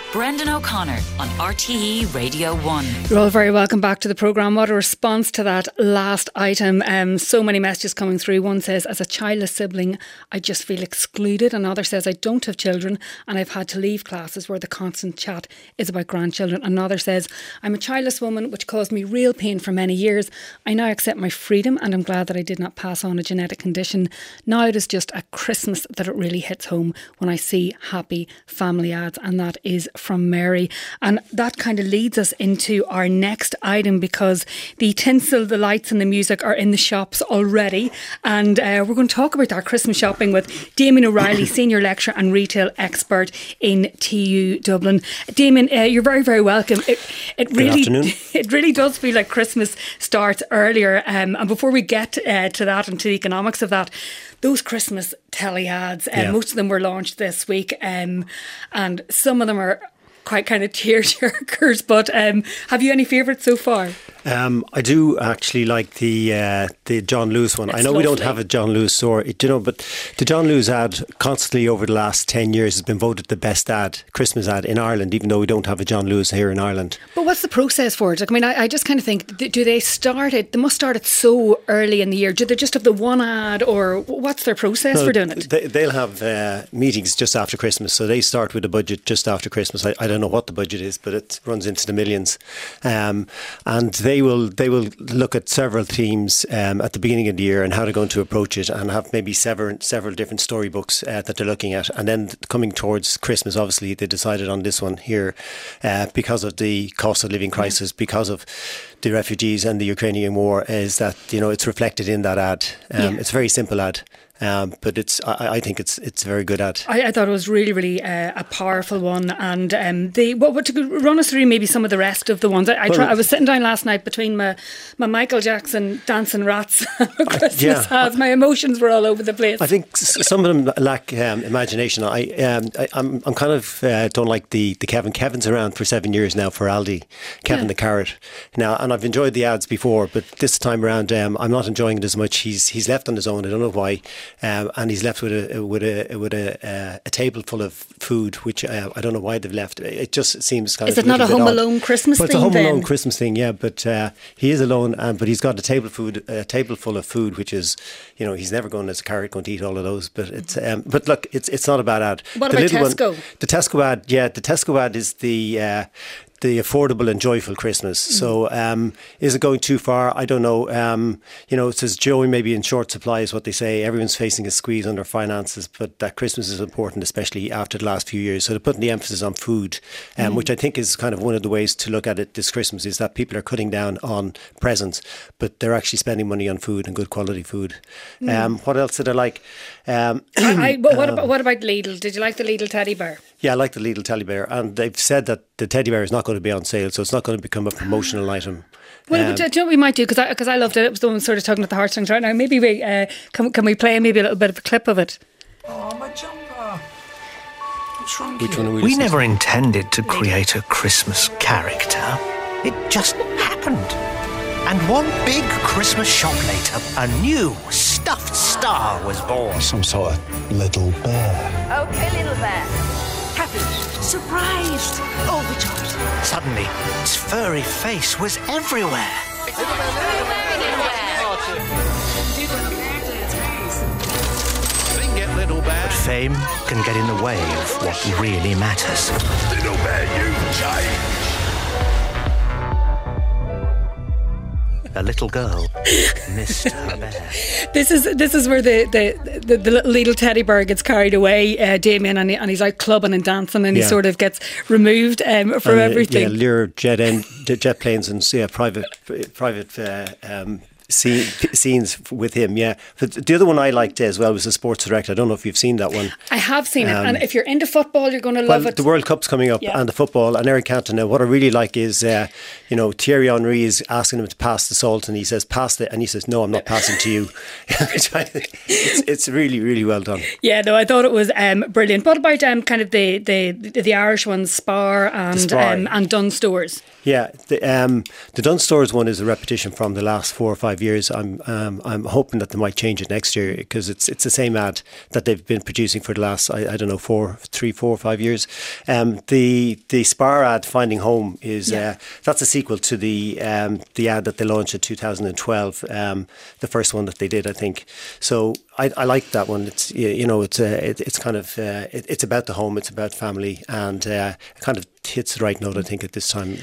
Brendan O'Connor on RTE Radio 1. You're all very welcome back to the programme. What a response to that last item. So many messages coming through. One says, as a childless sibling, I just feel excluded. Another says, I don't have children and I've had to leave classes where the constant chat is about grandchildren. Another says, I'm a childless woman, which caused me real pain for many years. I now accept my freedom and I'm glad that I did not pass on a genetic condition. Now it is just at Christmas that it really hits home when I see happy family ads. And that is from Mary. And that kind of leads us into our next item, because the tinsel, the lights and the music are in the shops already, and we're going to talk about our Christmas shopping with Damien O'Reilly, Senior Lecturer and Retail Expert in TU Dublin. Damien, you're very, very welcome. It really does feel like Christmas starts earlier, and before we get to that and to the economics of that, those Christmas telly ads, most of them were launched this week, and some of them are quite kind of tearjerkers, but have you any favourites so far? I do actually like the John Lewis one. It's I know lovely. we don't have a John Lewis store, but the John Lewis ad constantly over the last 10 years has been voted the best Christmas ad in Ireland, even though we don't have a John Lewis here in Ireland. But what's the process for it? Like, I mean, I just kind of think, do they start it? They must start it so early in the year. Do they just have the one ad, or what's their process for doing it? They'll have meetings just after Christmas, so they start with a budget just after Christmas. I don't know what the budget is, but it runs into the millions, and they will look at several themes at the beginning of the year and how they're going to approach it, and have maybe several different storybooks that they're looking at. And then coming towards Christmas, obviously they decided on this one here because of the cost of living crisis, because of the refugees and the Ukrainian war, is that, you know, it's reflected in that ad. It's a very simple ad. But I think it's a very good ad. I thought it was really, really a powerful one. And what to run us through maybe some of the rest of the ones. I was sitting down last night between my Michael Jackson Dancing Rats Christmas ads. My emotions were all over the place. I think some of them lack imagination. I'm kind of don't like the Kevin. Kevin's around for 7 years now for Aldi. Kevin the Carrot. Now, and I've enjoyed the ads before, but this time around I'm not enjoying it as much. He's left on his own. I don't know why. And he's left with a table full of food, which I don't know why they've left. It just seems kind of. Is it not a Home Alone Christmas thing? It's a Home Alone Christmas thing, yeah. But he is alone, but he's got a table full of food, which is, you know, he's never going as a carrot going to eat all of those. But it's but look, it's not a bad ad. What about Tesco? The Tesco ad, the Tesco ad is the affordable and joyful Christmas. So is it going too far? I don't know. It says joy may be in short supply is what they say. Everyone's facing a squeeze on their finances, but that Christmas is important, especially after the last few years. So they're putting the emphasis on food, which I think is kind of one of the ways to look at it this Christmas, is that people are cutting down on presents, but they're actually spending money on food and good quality food. What else did I like? What about Lidl? Did you like the Lidl teddy bear? Yeah, I like the Lidl teddy bear, and they've said that the teddy bear is not going to be on sale, so it's not going to become a promotional item. Well, do you know what we might do? Because I loved it. It was the one sort of tugging at the heartstrings right now. Maybe we can we play maybe a little bit of a clip of it? Oh, my jumper! What's wrong? Which one are We never intended to create a Christmas character. It just happened. And one big Christmas shop later, a new stuffed star was born. Some sort of little bear. Okay, little bear. Happy, surprised, overjoyed. Suddenly, its furry face was everywhere. But fame can get in the way of what really matters. Little bear, you've changed. A little girl missed her bear. This is where the little Lidl teddy bear gets carried away, Damien, and he's out clubbing and dancing, and he sort of gets removed from everything. Lure jet planes and private scenes with him, But the other one I liked as well was the Sports Direct. I don't know if you've seen that one. I have seen it, and if you're into football, you're going to love it. The World Cup's coming up, and the football, and Eric Cantona. What I really like is, Thierry Henry is asking him to pass the salt, and he says, "Pass it," and he says, "No, I'm not passing to you." It's really, really well done. Yeah, no, I thought it was brilliant. What about kind of the Irish ones, Spar and Dunnes Stores? Yeah, the Dunnes Stores one is a repetition from the last 4 or 5 5 years. I'm hoping that they might change it next year, because it's the same ad that they've been producing for the last, I don't know, 3, 4, 5 years. The Spar ad, Finding Home, is that's a sequel to the ad that they launched in 2012, the first one that they did, I think. So I like that one. It's it's kind of it's about the home, it's about family, and it kind of hits the right note, I think, at this time.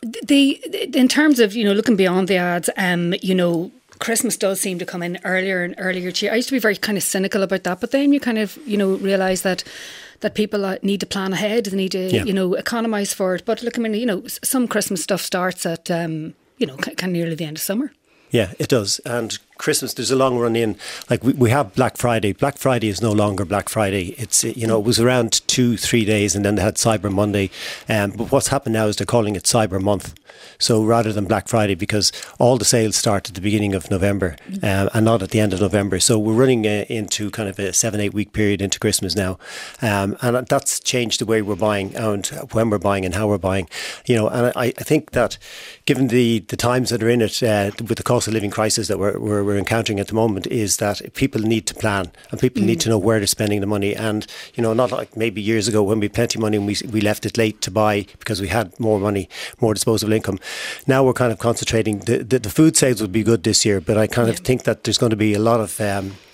In terms of looking beyond the ads, Christmas does seem to come in earlier and earlier each year. I used to be very kind of cynical about that, but then you kind of realise that people need to plan ahead, they need to economise for it. But look, I mean, some Christmas stuff starts at kind of nearly the end of summer. Yeah, it does. And Christmas, there's a long run in. Like we have Black Friday. Black Friday is no longer Black Friday. It's it was around 2-3 days, and then they had Cyber Monday. But what's happened now is they're calling it Cyber Month. So rather than Black Friday, because all the sales start at the beginning of November and not at the end of November. So we're running into kind of a 7-8 week period into Christmas now. And that's changed the way we're buying and when we're buying and how we're buying. And I think that given the times that are in it, with the cost of living crisis that we're encountering at the moment, is that people need to plan and people need to know where they're spending the money. And, not like maybe years ago when we had plenty of money and we left it late to buy because we had more money, more disposable income. Now we're kind of concentrating. The food sales will be good this year, but I kind of think that there's going to be a lot of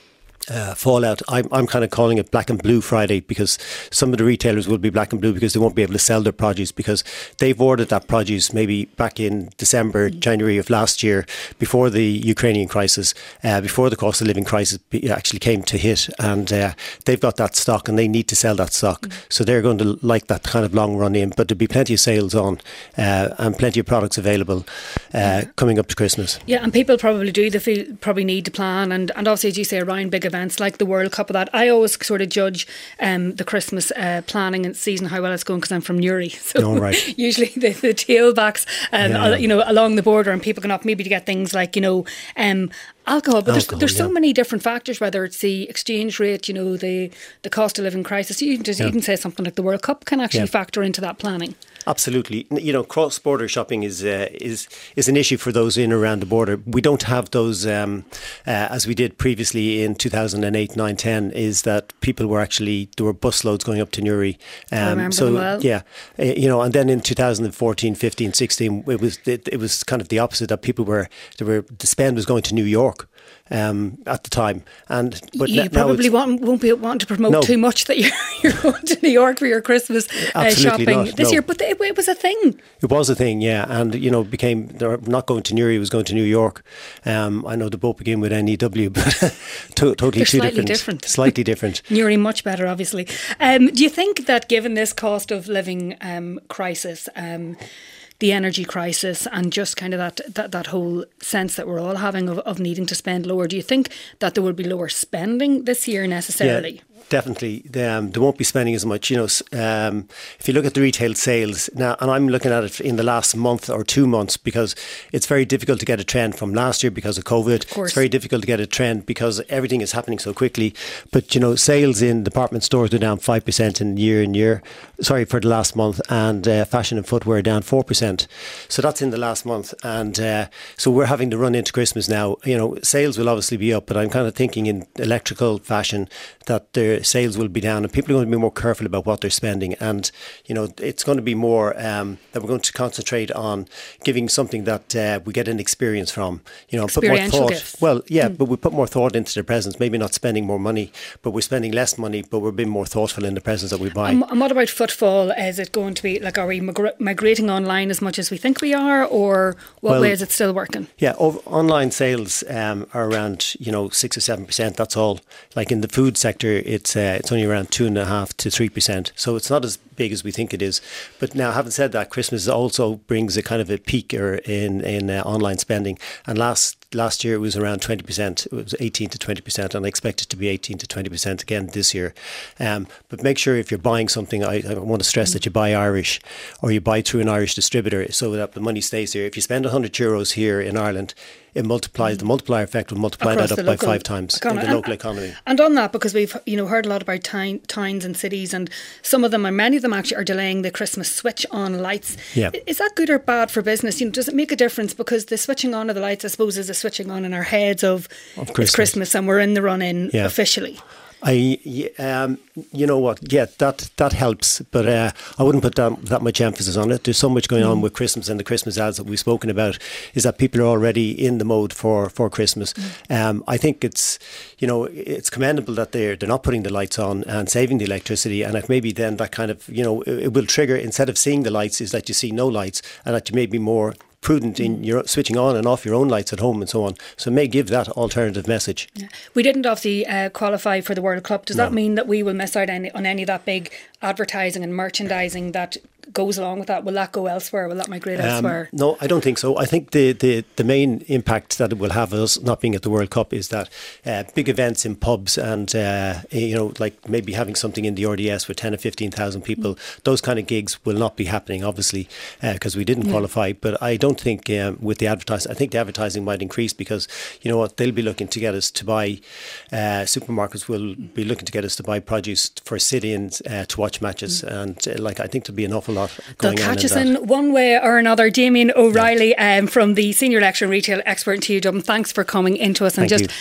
fallout. I'm kind of calling it Black and Blue Friday, because some of the retailers will be black and blue because they won't be able to sell their produce, because they've ordered that produce maybe back in December, January of last year, before the Ukrainian crisis, before the cost of living crisis actually came to hit, and they've got that stock and they need to sell that stock. So they're going to like that kind of long run in, but there'll be plenty of sales on and plenty of products available coming up to Christmas. Yeah, and people probably probably need to plan, and obviously, as you say, around big events like the World Cup, of that. I always sort of judge the Christmas planning and season, how well it's going, because I'm from Newry. So usually the tailbacks along the border, and people can opt maybe to get things like alcohol, but there's so many different factors, whether it's the exchange rate, the cost of living crisis. You can even say something like the World Cup can actually factor into that planning. Absolutely. Cross-border shopping is an issue for those in and around the border. We don't have those, as we did previously in 2008, 9, 10, is that people were there were bus loads going up to Newry. I remember them well. Yeah. And then in 2014, 15, 16, it was kind of the opposite, that the spend was going to New York. At the time, but you probably won't be wanting to promote too much that you're going to New York for your Christmas shopping this year. But it was a thing. It was a thing, yeah, and they're not going to Newry, it was going to New York. I know they both begin with NEW, but totally different. Slightly different. Newry much better, obviously. Do you think that given this cost of living crisis, the energy crisis, and just kind of that whole sense that we're all having of needing to spend lower, do you think that there will be lower spending this year necessarily? Yeah. Definitely, they won't be spending as much. If you look at the retail sales now, and I'm looking at it in the last month or 2 months, because it's very difficult to get a trend from last year because of COVID. Of course. It's very difficult to get a trend because everything is happening so quickly. But sales in department stores are down 5% in year. For the last month, and fashion and footwear down 4%. So that's in the last month, and so we're having to run into Christmas now. Sales will obviously be up, but I'm kind of thinking in electrical, fashion, that their sales will be down, and people are going to be more careful about what they're spending. And it's going to be more that we're going to concentrate on giving something that we get an experience from. Put more thought. Gifts. Well, but we put more thought into the presents. Maybe not spending more money, but we're spending less money, but we're being more thoughtful in the presents that we buy. And what about footfall? Is it going to be are we migrating online as much as we think we are, or what way is it still working? Yeah, online sales are around 6 or 7%. That's all. Like in the food sector, it's only around 2.5% to 3%. So it's not as big as we think it is. But now, having said that, Christmas also brings a kind of a peak in online spending. And last year it was around 20%. It was 18 to 20%, and I expect it to be 18 to 20% again this year. But make sure if you're buying something, I want to stress that you buy Irish, or you buy through an Irish distributor, so that the money stays here. If you spend €100 here in Ireland, it multiplies, the multiplier effect will multiply that up by 5 times in the local economy. And on that, because we've heard a lot about towns and cities, and some of them, and many of them actually are delaying the Christmas switch on lights. Yeah. Is that good or bad for business? Does it make a difference? Because the switching on of the lights, I suppose, is a switching on in our heads of it's Christmas and we're in the run-in officially. You know what? Yeah, that helps, but I wouldn't put that much emphasis on it. There's so much going on with Christmas and the Christmas ads that we've spoken about. Is that people are already in the mode for Christmas? I think it's commendable that they're not putting the lights on and saving the electricity, and that maybe then that kind of it will trigger, instead of seeing the lights, is that you see no lights, and that you may be more prudent in your switching on and off your own lights at home and so on. So it may give that alternative message. Yeah. We didn't obviously qualify for the World Cup. Does that mean that we will miss out on any of that big advertising and merchandising that goes along with that? Will that go elsewhere? Will that migrate elsewhere? No, I don't think so. I think the main impact that it will have us not being at the World Cup is that big events in pubs and like maybe having something in the RDS with 10 or 15,000 people, those kind of gigs will not be happening, obviously, because we didn't qualify. But I don't think with the advertising, I think the advertising might increase, because you know what, they'll be looking to get us to buy, supermarkets will be looking to get us to buy produce for sit-ins to watch matches, and I think there'll be an awful lot going on. They'll catch us in one way or another. Damien O'Reilly from the Senior Lecturer in Retail, expert in TU Dublin, thanks for coming into us and